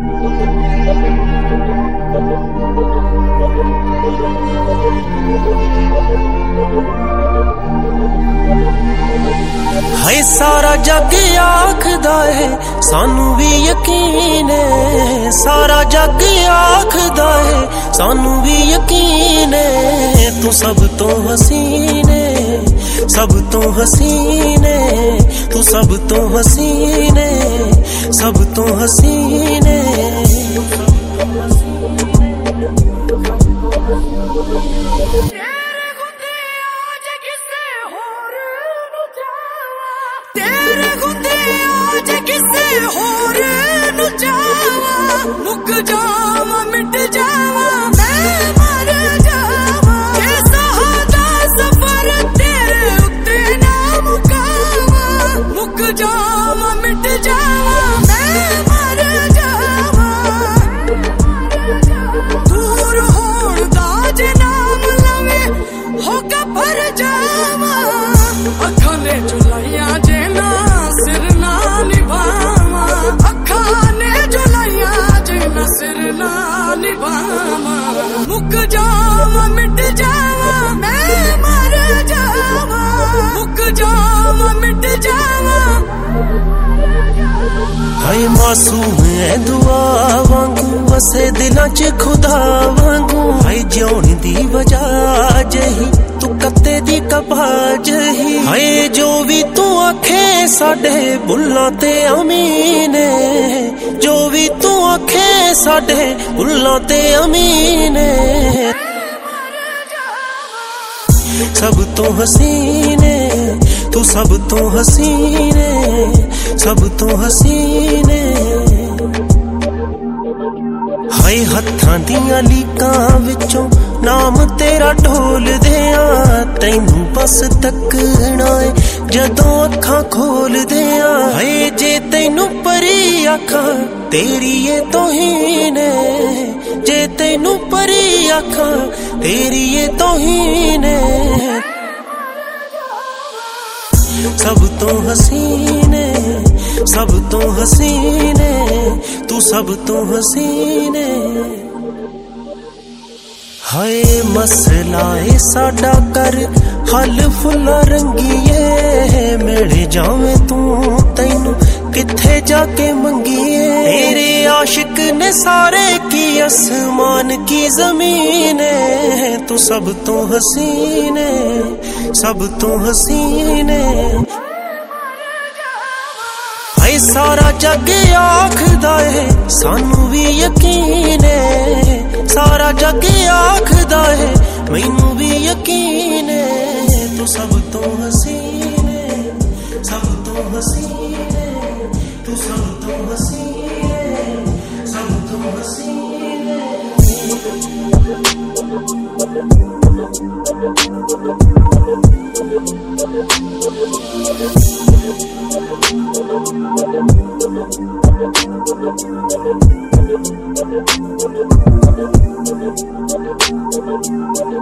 हाय सारा जग आखदा है सानू भी यकीन है, सारा जग आखदा है सानू भी यकीन है। तू सब तो हसीन है, सब तो हसीन है, तू सब तो हसीन है, सब तो हसीन है। तेरे गुंदे आज किसे होर नु जावा, मुक जावा मिट जावा मैं मर जावा। कैसा होगा सफर तेरे उत्ते ना मुकावा, मुक जावा मिट जावा मैं मर जावा। दूर होण दा जे नाम लवे होगा पर जावा, अखां ने चुलाइया मुक जावा मिट जावा मैं मर जावा, मुक जावा मिट जावा। हाय मासूम है दुआ वांगू वसे दिलां च खुदा वांगू। हाय जिउण दी वजह जही तू कत्ते दी कबाज ही। हाय जो भी तू आखे साडे बुल्लां ते अमीन है, जो भी तू आखे साडे बुल्लां ते अमीन है। सब तो हसीन है, तू सब तो हसीन है, सब तो हसीन है। हाय हत्थां दियां लीकां विचों नाम तेरा ढोल दियां, तैनू बस तकना है जदों अखां खोल दियां। हाय जे तैनू परी आखां तेरी ये तौहीन है, जे तैनू परी आखां तेरी ये तौहीन है। सब तो हसीन है, सब तो हसीन है, तू सब तो हसीन है। हाय मसला है साडा कर हल फुल्ला रंगीए, मिल जावे तू तैनू किथे जाके मंगीए। तेरे आशिक ने सारे की आसमान की जमीन है, तू सब तो हसीन है, सब तो हसीन है। हाय सारा जग आखदा है सानू भी यकीन है, सारा जग आखदा है मैनू भी यकीन है। तू सब तो हसीन है, सब तो हसीन है, तू सब तो हसीन है, सब तो हसीन है।